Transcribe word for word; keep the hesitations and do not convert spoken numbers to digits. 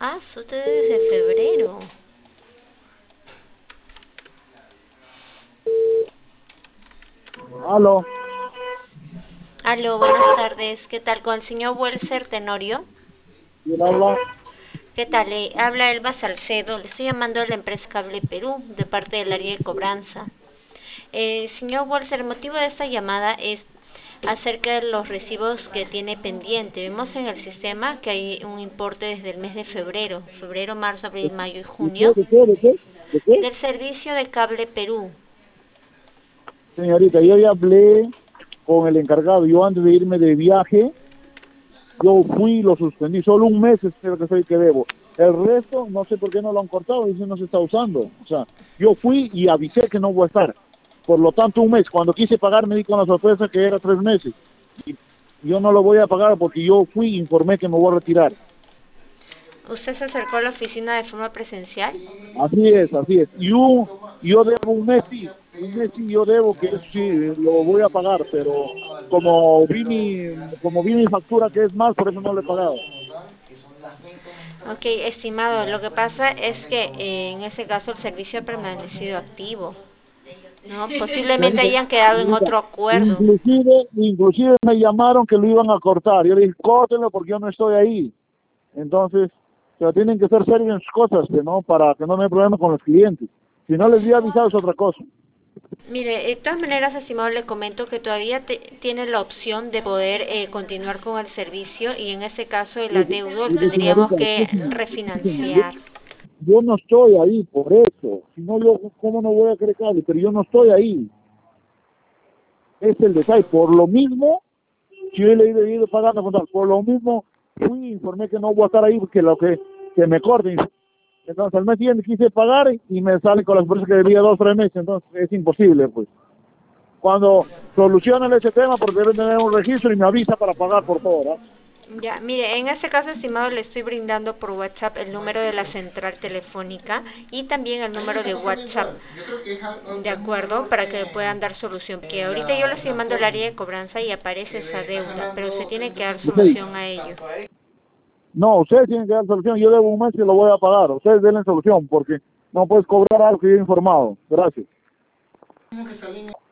Ah, usted desde febrero. Aló, Aló, buenas tardes. ¿Qué tal con el señor Welser Tenorio? ¿quién habla? ¿Qué tal? Le habla Elba Salcedo. Le estoy llamando de la empresa Cable Perú, de parte del área de cobranza. Eh, señor Welser, el motivo de esta llamada es acerca de los recibos que tiene pendiente. Vemos en el sistema que hay un importe desde el mes de febrero, febrero, marzo, abril, mayo y ¿De qué? junio, ¿De qué? ¿De qué? ¿De qué? del servicio de Cable Perú. Señorita, yo ya hablé con el encargado. Yo antes de irme de viaje, yo fui y lo suspendí. Solo un mes es el que soy que debo. El resto, no sé por qué no lo han cortado, dice no se está usando. O sea, yo fui y avisé que no voy a estar. Por lo tanto, un mes. Cuando quise pagar, me di con la sorpresa que era tres meses. Y yo no lo voy a pagar porque yo fui e informé que me voy a retirar. ¿Usted se acercó a la oficina de forma presencial? Así es, así es. Y un, yo debo un mes, sí, un mes sí yo debo, que eso sí, lo voy a pagar, pero como vi mi, como vi mi factura que es más, por eso no lo he pagado. Ok, estimado, lo que pasa es que eh, en ese caso el servicio ha permanecido activo, ¿no? Posiblemente Señorita, hayan quedado en señorita, otro acuerdo. inclusive, inclusive me llamaron que lo iban a cortar. Yo le dije, córtenlo porque yo no estoy ahí. Entonces, pero tienen que ser serios en sus cosas, que no, para que no me haya problema con los clientes. Si no les había avisado es otra cosa. Mire, de todas maneras, estimado, le comento que todavía te- tiene la opción de poder eh, continuar con el servicio y en ese caso el Dice, adeudo dice, tendríamos señorita, que escúcheme, escúcheme, yo, refinanciar. yo no estoy ahí por eso. Si no, yo, ¿cómo no voy a creer cable? Pero yo no estoy ahí. Es el detalle. Por lo mismo, si yo le he ido pagando, con tal, por lo mismo, fui y informé que no voy a estar ahí porque lo que, que me corten. Entonces, al mes siguiente quise pagar y me salen con las empresas que debía dos o tres meses. Entonces, es imposible, pues. Cuando solucionan ese tema, porque deben tener un registro y me avisa para pagar por todo, ¿verdad? Ya, mire, en este caso, estimado, le estoy brindando por WhatsApp el número de la central telefónica y también el número de WhatsApp, de acuerdo, para que puedan dar solución. Que ahorita yo le estoy llamando al área de cobranza y aparece esa deuda, pero se tiene que dar Dice, solución a ello. no, ustedes tienen que dar solución. Yo debo un mes y lo voy a pagar. Ustedes den solución porque no puedes cobrar algo que yo he informado. Gracias.